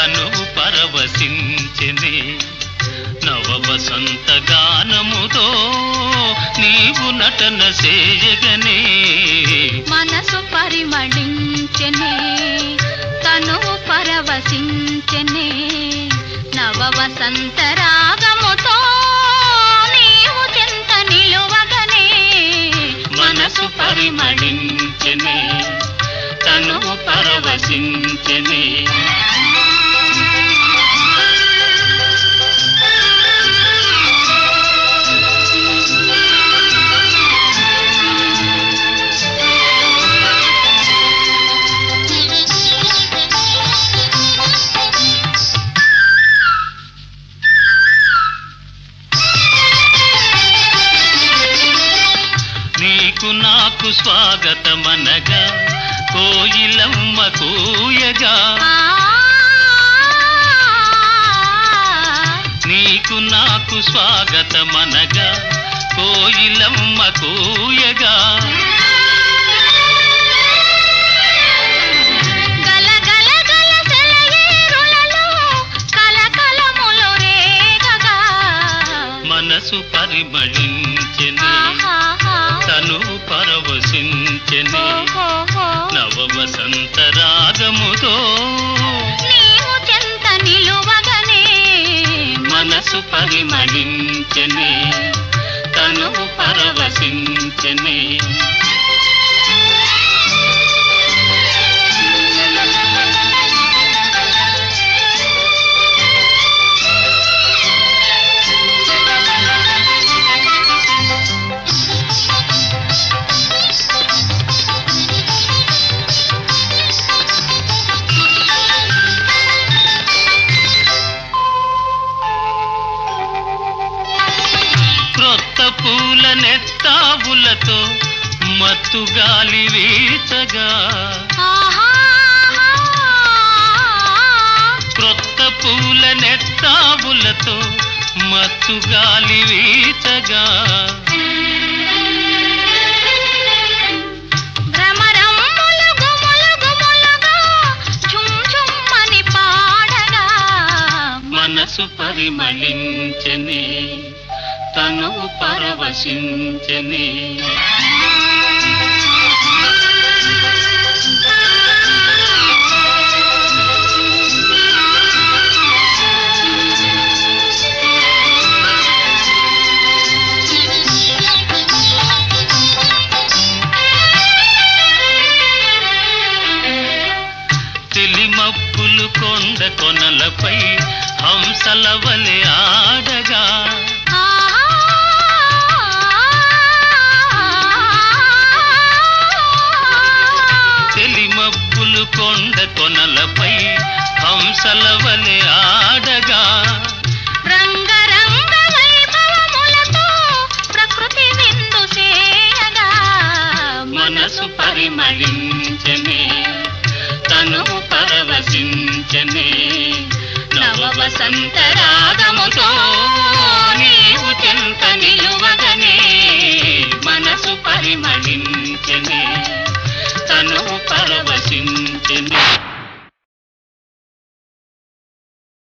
తనువు పరవశించెనే నవ వసంత గానముతో నీవు నటన చేయగనే మనసు పరిమళించెనే తనువు పరవశించెనే నవ వసంత రాగముతో నీవు చెంత నిలువగనే మనసు పరిమళించెనే తనువు పరవశించెనే నీకు నాకు స్వాగతమనగా కోయిలమ్మ కూయగా నీకు నాకు స్వాగతమనగా కోయిలమ్మ కూయగా మనసు పరిమళించెనే తనువు పరవశించెనే నవ వసంత రాగముతో నీవు చెంత నిలువగనే మనసు పరిమళించెనే తనువు పరవశించెనే క్రొత్త పూల నెత్తావులతో మత్తు గాలి వీచగా క్రొత్త పూల నెత్తావులతో మత్తు గాలి వీచగా మనసు పరిమళించెనే తనువు పరవశించెనే తెలిమప్పులు కొండ కొనలపై హంసల వలె ఆడగా తెలిమప్పులు కొండ కొనలపై హంసల వలె ఆడగా రంగరంగ వైభవములతో ప్రకృతి విందు చేయగా మనసు పరిమళించెనే తనువు పరవశించెనే నవ వసంత రాగముతో నీవు చెంత నిలువగనే మనసు పరిమళించెనే తనువు పరవశించెనే